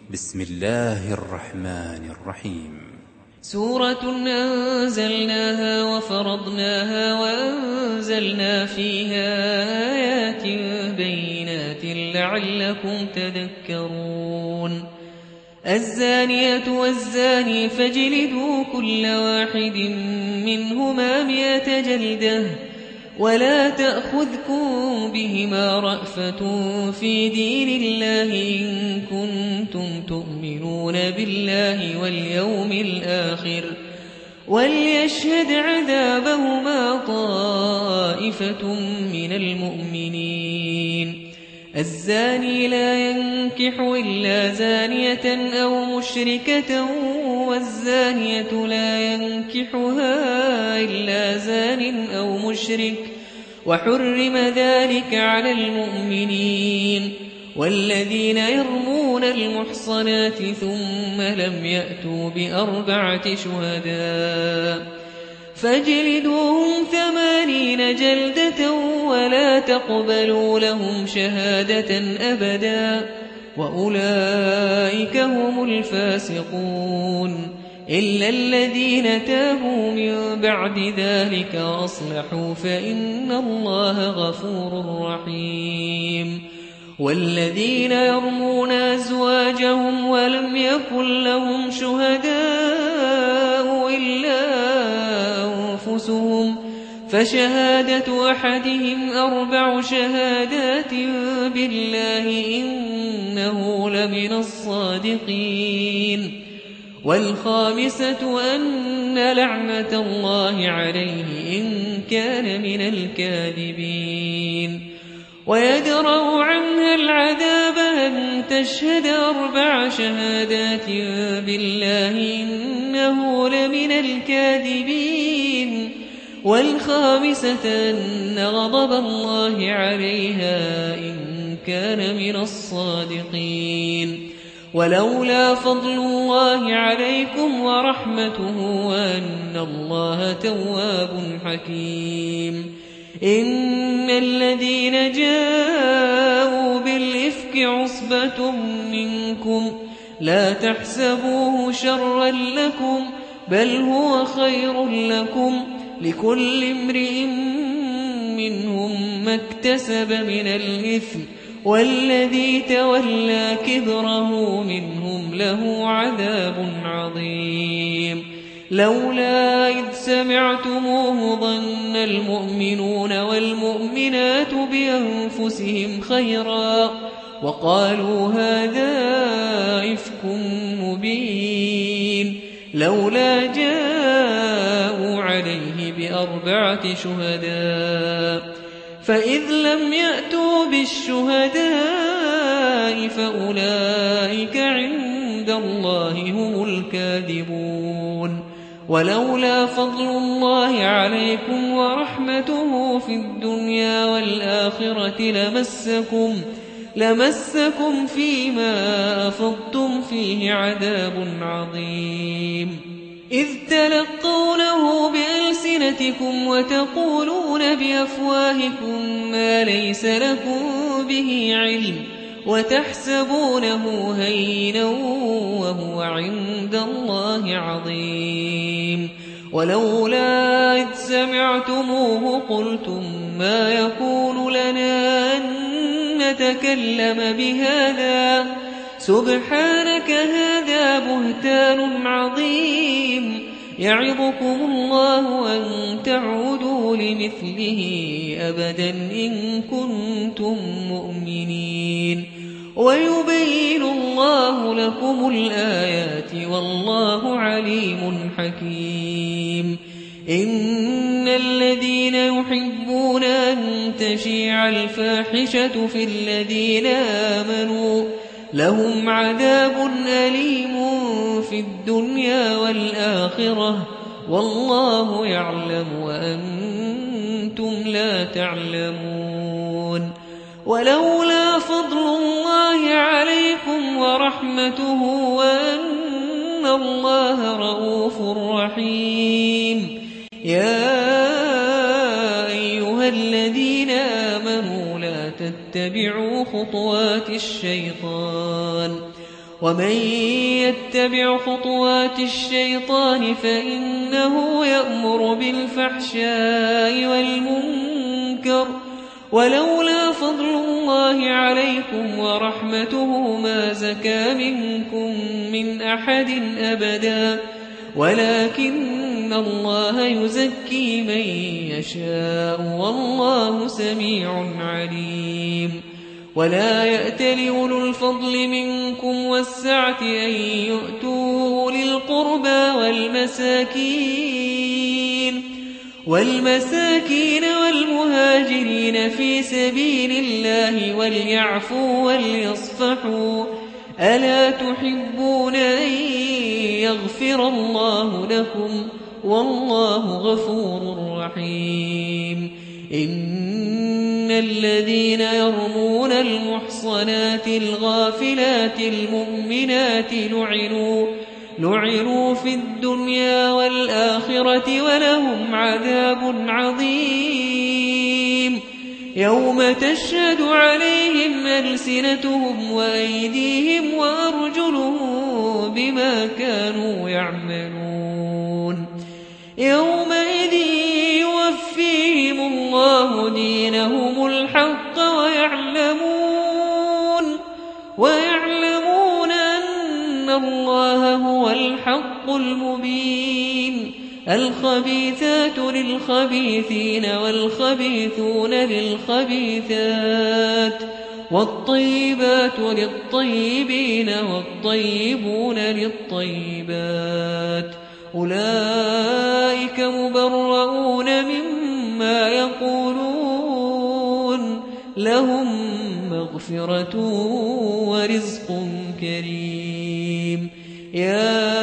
بسم الله الرحمن الرحيم. سورة أنزلناها وفرضناها وأنزلنا فيها آيات بينات لعلكم تذكرون. الزانية والزاني فاجلدوا كل واحد منهما 100 جلدة ولا تأخذكم بهما رأفة في دين الله إن كنتم تؤمنون بالله واليوم الآخر وليشهد عذابهما طائفة من المؤمنين. الزاني لا ينكح إلا زانية أو مشركة والزانية لا ينكحها إلا زان أو مشرك وحرم ذلك على المؤمنين. والذين يرمون المحصنات ثم لم يأتوا ب4 شهداء فاجلدوهم 80 جلدة ولا تقبلوا لهم شهادة أبدا وأولئك هم الفاسقون إلا الذين تابوا من بعد ذلك وأصلحوا فإن الله غفور رحيم. والذين يرمون أزواجهم ولم يكن لهم شهداء إلا أنفسهم فشهادة أحدهم 4 شهادات بالله إنه لمن الصادقين. والخامسة أن لعنة الله عليه إن كان من الكاذبين. ويدرأ عنها العذاب أن تشهد 4 شهادات بالله إنه لمن الكاذبين. والخامسة أن غضب الله عليها إن كان من الصادقين. ولولا فضل الله عليكم ورحمته وأن الله تواب حكيم. إن الذين جاءوا بالإفك عصبة منكم لا تحسبوه شرا لكم بل هو خير لكم لكل امرئ منهم ما اكتسب من الإثم والذي تولى كبره منهم له عذاب عظيم. لولا إذ سمعتموه ظن المؤمنون والمؤمنات بأنفسهم خيرا وقالوا هذا إفك مبين. لولا جاءوا عليه ب4 شهداء فإذ لم يأتوا بالشهداء فأولئك عند الله هم الكاذبون. ولولا فضل الله عليكم ورحمته في الدنيا والآخرة لمسكم فيما أفضتم فيه عذاب عظيم. إذ تلقونه بألسنتكم وتقولون بأفواهكم ما ليس لكم به علم وتحسبونه هينا وهو عند الله عظيم. ولولا إذ سمعتموه قلتم ما يكون لنا أن نتكلم بهذا سبحانك هذا بهتان عظيم. يعظكم الله أن تعودوا لمثله أبدا إن كنتم مؤمنين. ويبين الله لكم الآيات والله عليم حكيم. إن الذين يحبون أن تشيع الفاحشة في الذين آمنوا لهم عذاب أليم في الدنيا والآخرة والله يعلم وأنتم لا تعلمون. ولولا فضل الله عليكم ورحمته وأن الله رؤوف رحيم. يا أيها الذين آمنوا لا تتبعوا خطوات الشيطان ومن يتبع خطوات الشيطان فإنه يأمر بالفحشاء والمنكر ولولا فضل الله عليكم ورحمته ما زكى منكم من أحد أبدا ولكن الله يزكي من يشاء والله سميع عليم ولا يأتل أولو الفضل منكم والسعة أن يؤتوا أولي القربى والمساكين والمهاجرين في سبيل الله وليعفوا وليصفحوا ألا تحبون أن يغفر الله لكم والله غفور رحيم إن الذين يرمون المحصنات الغافلات المؤمنات لعنوا في الدنيا والآخرة ولهم عذاب عظيم يوم تشهد عليهم ألسنتهم وأيديهم وأرجلهم بما كانوا يعملون يومئذ يوفيهم الله دينهم الحق ويعلمون أن الله هو الحق المبين الخبيثات للخبيثين والخبيثون للخبيثات والطيبات للطيبين والطيبون للطيبات أولئك مبرؤون مما يقولون لهم مغفرة ورزق كريم يا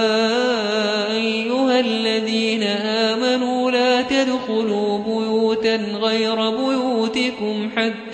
أيها الذين آمنوا لا تدخلوا بيوتا غير بيوتكم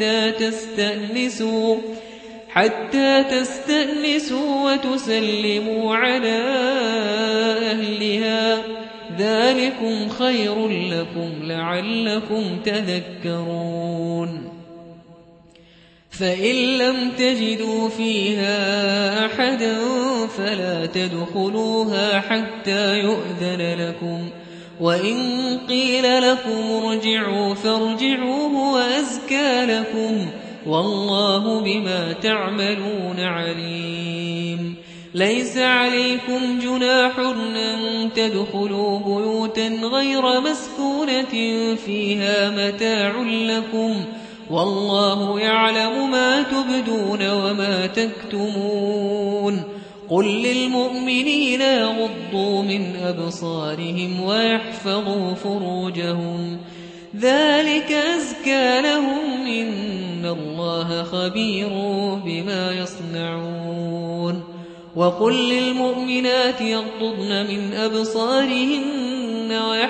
حتى تستأنسوا وتسلموا على أهلها ذلكم خير لكم لعلكم تذكرون فإن لم تجدوا فيها أحدا فلا تدخلوها حتى يؤذن لكم وإن قيل لكم ارجعوا فارجعوا هو أزكى لكم والله بما تعملون عليم ليس عليكم جناح أن تدخلوا بيوتا غير مسكونة فيها متاع لكم والله يعلم ما تبدون وما تكتمون قل للمؤمنين يغضوا من أبصارهم ويحفظوا فروجهم ذلك أزكى لهم إن الله خبير بما يصنعون وقل للمؤمنات يغضضن من أبصارهن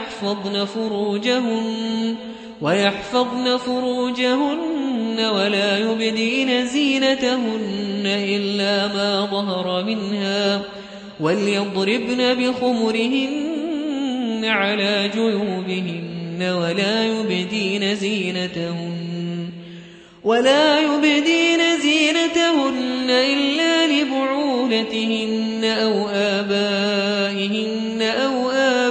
ويحفظن فروجهن ولا يبدين زينتهن إلا ما ظهر منها وليضربن بخمرهن على جيوبهن ولا يبدين زينتهن إلا لبعولتهن أو آبائهن أو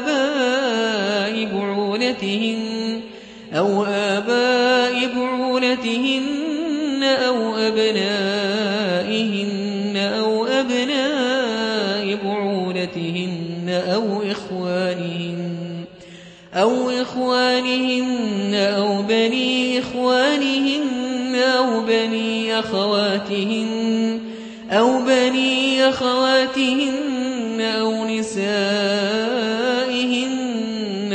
آباء بعولتهن أو أبنائهن أو أبناء بعولتهن أو إخوانهن أو بني إخوانهن أو بني أخواتهن أو نسائهن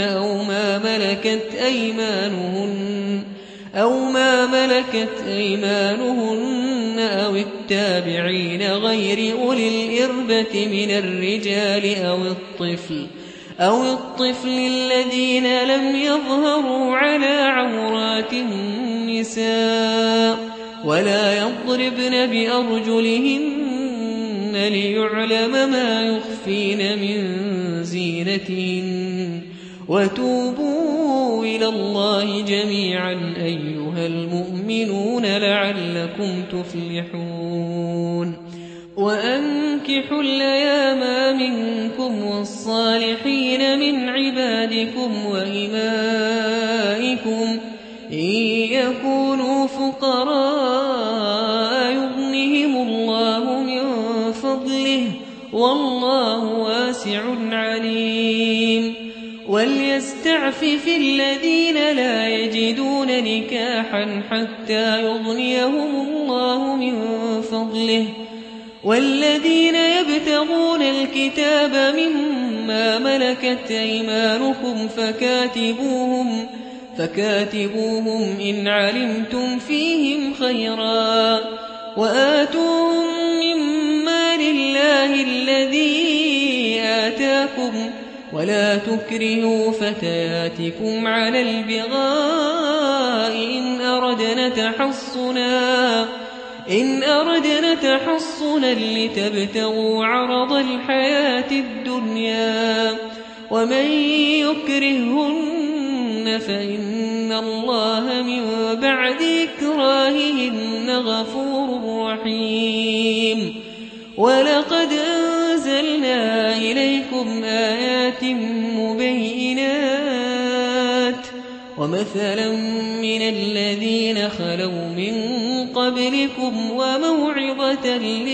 أو ما ملكت أيمانهن أو التابعين غير أولي الإربة من الرجال أو الطفل الذين لم يظهروا على عورات النساء ولا يضربن بأرجلهن ليعلم ما يخفين من زينتهن وتوبوا إلى الله جميعا أيها المؤمنون لعلكم تفلحون وأنكحوا الأيام منكم والصالحين من عبادكم وإمائكم إن يكونوا فقراء يغنهم الله من فضله والله واسع عليم وليستعفف الذين لا يجدون نكاحا حتى يغنيهم الله من فضله والذين يبتغون الكتاب مما ملكت أيمانكم فكاتبوهم إن علمتم فيهم خيرا وآتوهم مما لله الذي آتاكم ولا تكرهوا فتياتكم على البغاء إن أردنا تحصنا لتبتغوا عرض الحياة الدنيا ومن يكرهن فإن الله من بعد إكراههن غفور رحيم ولقد أنزلنا إليكم آيات مبينات ومثلا من الذين خلوا من قبلكم وموعظة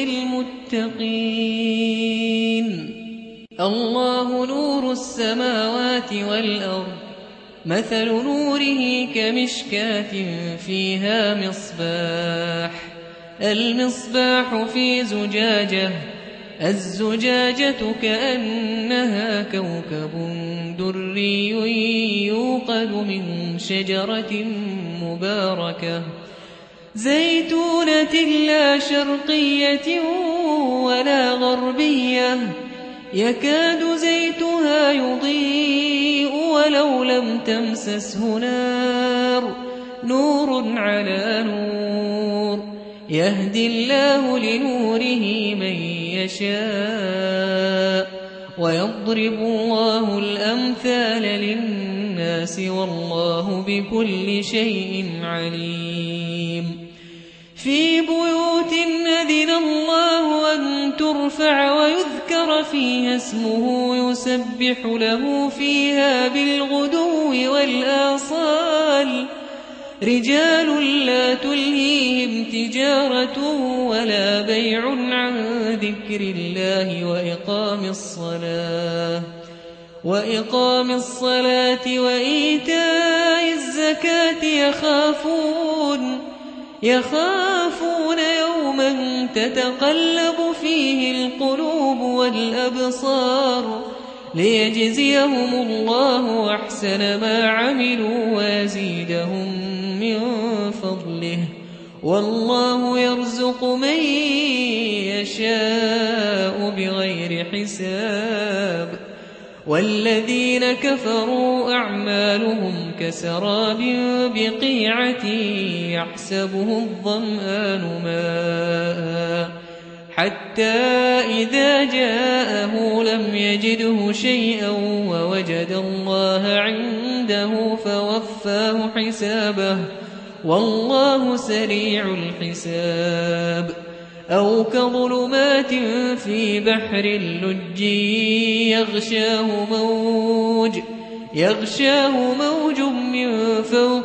للمتقين الله نور السماوات والأرض مثل نوره كمشكاة فيها مصباح المصباح في زجاجة الزجاجة كأنها كوكب دري يوقد من شجرة مباركة زيتونة لا شرقية ولا غربية يكاد زيتها يضيء ولو لم تمسسه نور على نور يهدي الله لنوره من يشاء ويضرب الله الأمثال للناس والله بكل شيء عليم في بيوت أذن الله أن ترفع ويذكر فيها اسمه يسبح له فيها بالغدو والآصال رجال لا تلهيهم تجارة ولا بيع عن ذكر الله وإقام الصلاة وإيتاء الزكاة يخافون يوما تتقلب فيه القلوب والأبصار ليجزيهم الله أحسن ما عملوا ويزيدهم من فضله والله يرزق من يشاء بغير حساب والذين كفروا أعمالهم كسراب بقيعة يحسبه الظمآن ماء حتى إذا جاءه لم يجده شيئا ووجد الله عنده فوفاه حسابه والله سريع الحساب أو كظلمات في بحر اللج يغشاه موج من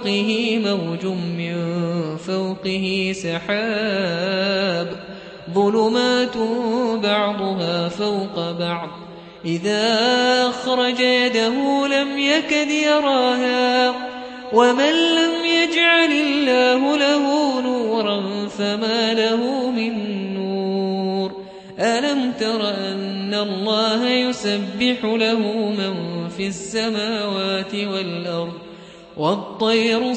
فوقه سحاب ظلمات بعضها فوق بعض إذا أخرج يده لم يكد يراها ومن لم يجعل الله له نورا فما له من نور ألم تر أن الله يسبح له من في السماوات والأرض والطير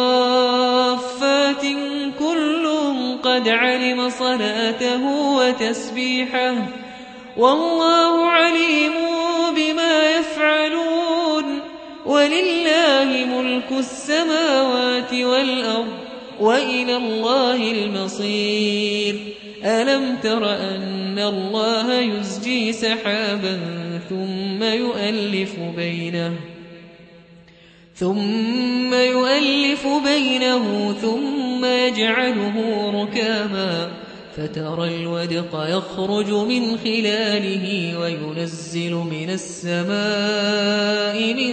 صافات كل قد علم صلاته وتسبيحه والله عليم بما يفعلون ولله ملك السماوات والأرض وإلى الله المصير ألم تر أن الله يزجي سحابا ثم يؤلف بينه ثم يجعله ركاما فترى الودق يخرج من خلاله وينزل من السماء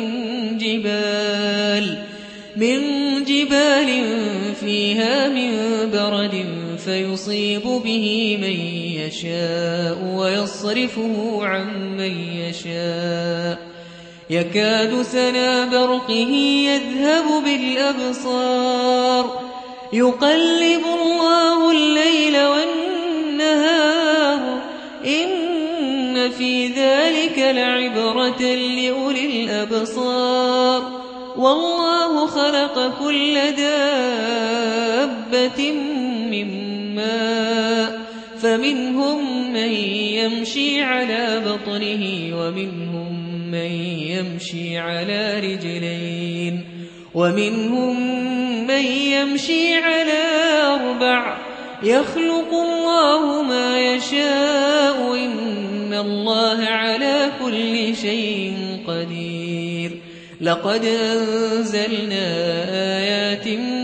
من جبال فيها من برد فيصيب به من يشاء ويصرفه عن من يشاء يكاد سنا برقه يذهب بالأبصار يقلب الله الليل والنهار إن في ذلك لعبرة لأولي الأبصار والله خلق كل دابة من ماء فمنهم من يمشي على بطنه ومنهم من يمشي على رجلين ومنهم من يمشي على 4 يخلق الله ما يشاء إن الله على كل شيء قدير لقد أنزلنا آيات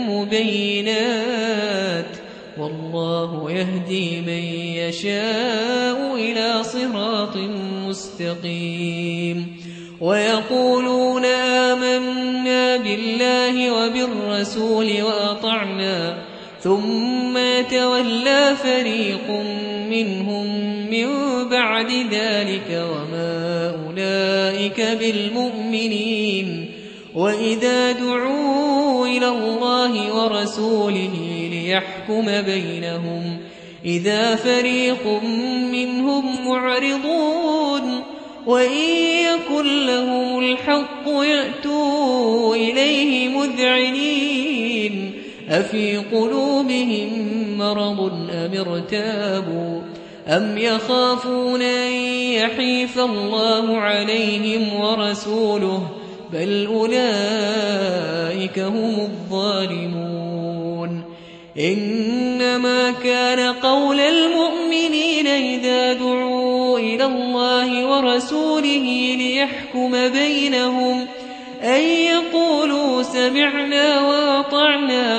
مبينات والله يهدي من يشاء إلى صراط مستقيم ويقولون آمنا بالله وبالرسول وأطعنا ثم يتولى فريق منهم من بعد ذلك وما أولئك بالمؤمنين وإذا دعوا إلى الله ورسوله ليحكم بينهم إذا فريق منهم معرضون وإن يكن لهم الحق يأتوا إليه مذعنين أفي قلوبهم مرض أم ارتابوا أم يخافون أن يحيف الله عليهم ورسوله بل أولئك هم الظالمون إنما كان قول المؤمنين إذا دعوا إلى الله ورسوله ليحكم بينهم أن يقولوا سمعنا وأطعنا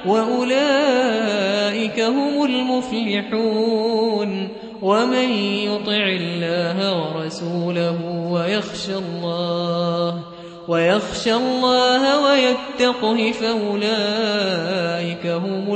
وأولئك هم المفلحون ومن يطع الله ورسوله ويخشى الله ويتقه فأولئك هم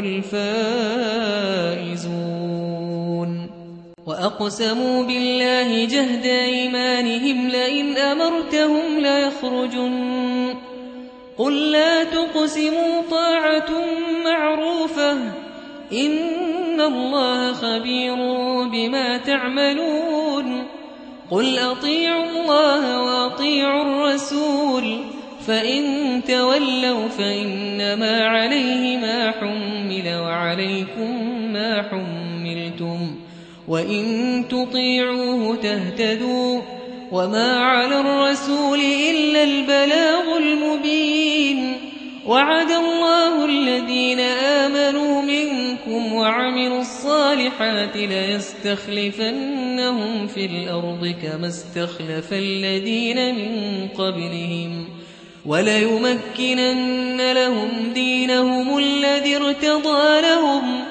الفائزون وأقسموا بالله جهد أيمانهم لئن أمرتهم ليخرجن قل لا تقسموا طاعة معروفة إن الله خبير بما تعملون قل أطيعوا الله وأطيعوا الرسول فإن تولوا فإنما عليه ما حمل وعليكم ما حملتم وإن تطيعوه تهتدوا وما على الرسول إلا البلاغ المبين وعد الله الذين آمنوا منكم وعملوا الصالحات ليستخلفنهم في الأرض كما استخلف الذين من قبلهم وليمكنن لهم دينهم الذي ارتضى لهم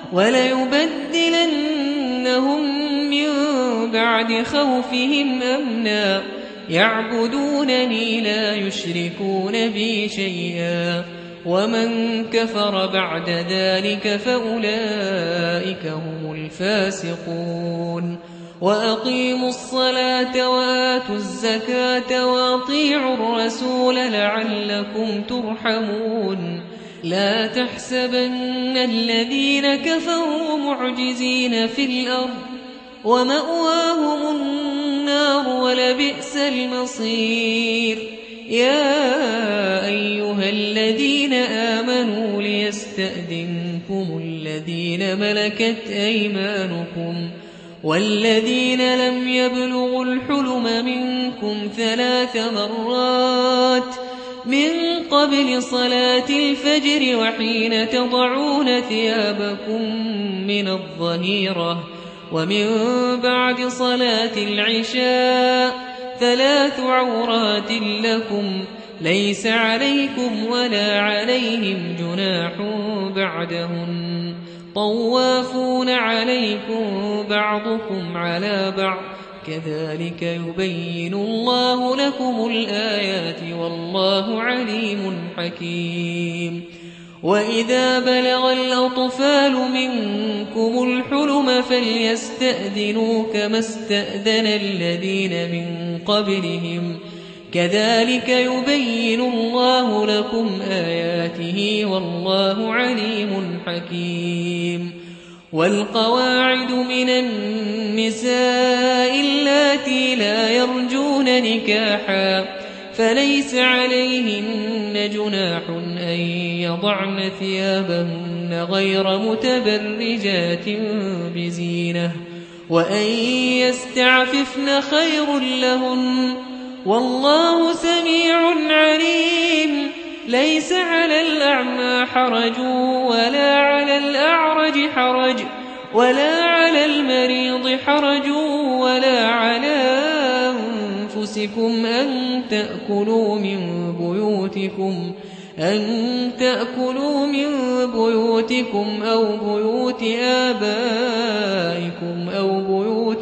وليبدلنهم من بعد خوفهم أمنا يعبدونني لا يشركون بي شيئا ومن كفر بعد ذلك فأولئك هم الفاسقون وأقيموا الصلاة وآتوا الزكاة وأطيعوا الرسول لعلكم ترحمون لا تحسبن الذين كفروا معجزين في الأرض ومأواهم النار ولبئس المصير يا أيها الذين آمنوا ليستأذنكم الذين ملكت أيمانكم والذين لم يبلغوا الحلم منكم 3 مرات من قبل صلاة الفجر وحين تضعون ثيابكم من الظهيرة ومن بعد صلاة العشاء 3 عورات لكم ليس عليكم ولا عليهم جناح بعدهن طوافون عليكم بعضكم على بعض كذلك يبين الله لكم الآيات والله عليم حكيم وإذا بلغ الأطفال منكم الحلم فليستأذنوا كما استأذن الذين من قبلهم كذلك يبين الله لكم آياته والله عليم حكيم والقواعد من النساء اللاتي لا يرجون نكاحا فليس عليهن جناح أن يضعن ثيابهن غير متبرجات بزينة وأن يستعففن خير لهن والله سميع عليم ليس على الأعمى حرج ولا على الأعرج حرج ولا على المريض حرج ولا على أنفسكم أن تأكلوا من بيوتكم أو بيوت آبائكم أو بيوت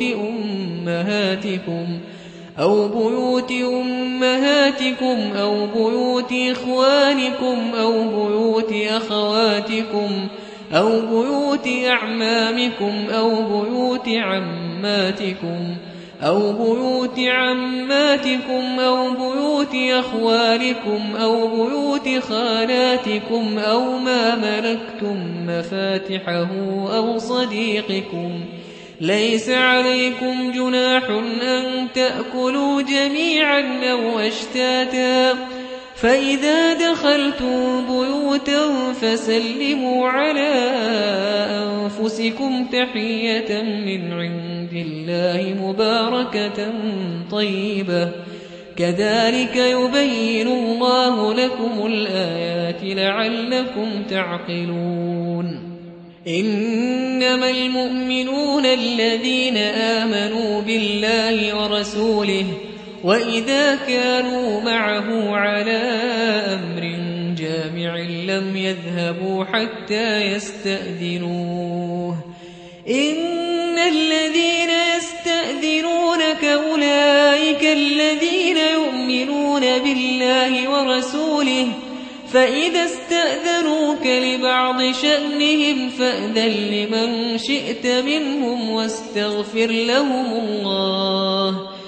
أمهاتكم أو بيوت إخوانكم أو بيوت أخواتكم أو بيوت أعمامكم أو بيوت عماتكم أو بيوت بيوت أخوالكم أو بيوت خالاتكم أو ما ملكتم مفاتحه أو صديقكم ليس عليكم جناح أن تأكلوا جميعا أو أشتاتا فإذا دخلتم بيوتا فسلموا على أنفسكم تحية من عند الله مباركة طيبة كذلك يبين الله لكم الآيات لعلكم تعقلون إنما المؤمنون الذين آمنوا بالله ورسوله وإذا كانوا معه على أمر جامع لم يذهبوا حتى يستأذنوه إن الذين يستأذنونك أولئك الذين يؤمنون بالله ورسوله فإذا استأذنوك لبعض شأنهم فأذن لمن شئت منهم واستغفر لهم الله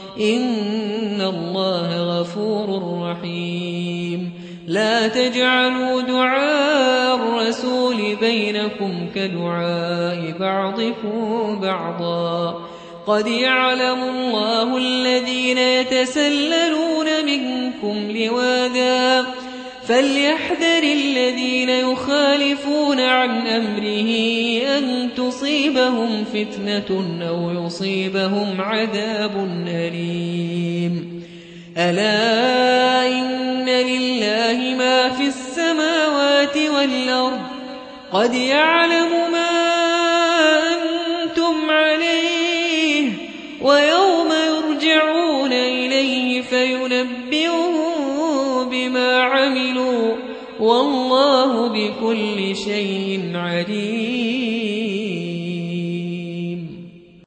إن الله غفور رحيم لا تجعلوا دعاء الرسول بينكم كدعاء بعضكم بعضا قد يعلم الله الذين يتسللون منكم لواذا فليحذر الذين يخالفون عن أمره أن تصيبهم فتنة أو يصيبهم عذاب أليم ألا إن لله ما في السماوات والأرض قد يعلم ما أنتم عليه ويوم يرجعون إليه فينبئهم بما عملوا والله بكل شيء عليم